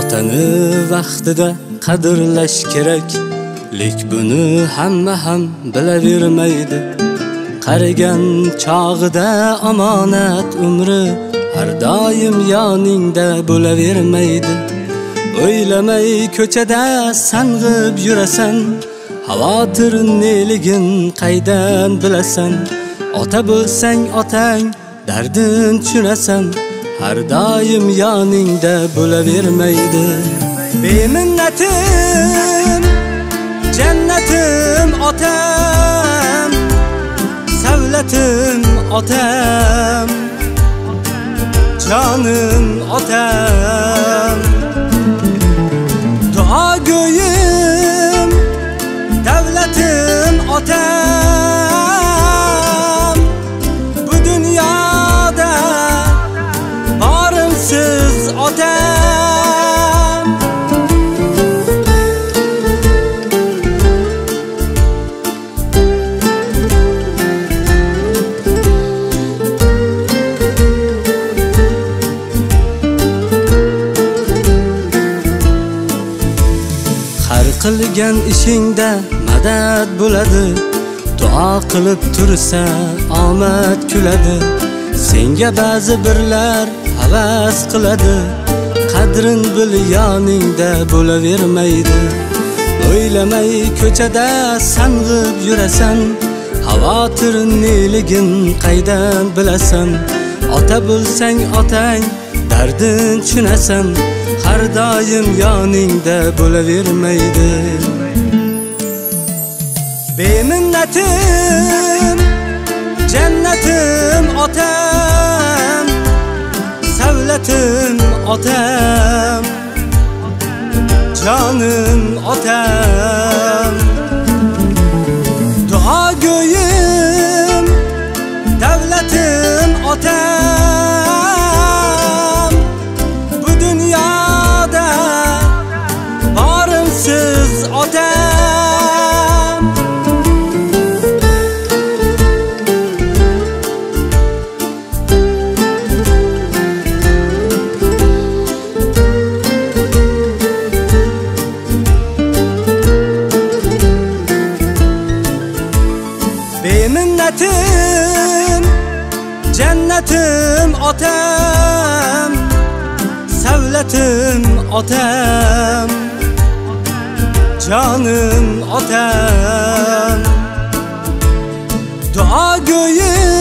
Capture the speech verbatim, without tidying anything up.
Otani vaqtida qadrlash kerak, lek buni hamma ham bilavermaydi. Qarigan chog'ida omonat umri har doim yoningda bo'lavermaydi. O'ylamay ko'chada sang'ib yurasan, xavotir neligin qaydan bilasan. Ota bo'lsang otang dardin tushunasan, har doim yoningda bo'lavermaydi. Beminnatim jannatim otam, savlatim otam, jonim otam. Duo go'yim davlatim otam, bu dunyoda borimsiz otam. Har qilgan ishingda madad bo'ladi, duo qilib tursa omad kuladi. Senga ba'zi birlar havas qiladi, qadrin bil yoningda bo'lavermaydi. O'ylamay ko'chada sang'ib yurasan, xavotir neligin qaydan bilasan. Ota bo'lsang otang dardin tushunasan, har doim yoningda bo'lavermaydi. Beminnatim jannatim otam, savlatim otam, jonim otam. Duo go'yim davlatim otam, bu dunyoda borimsiz otam. Beminnatim jannatim otam, savlatim otam, jonim otam. Duo go'yim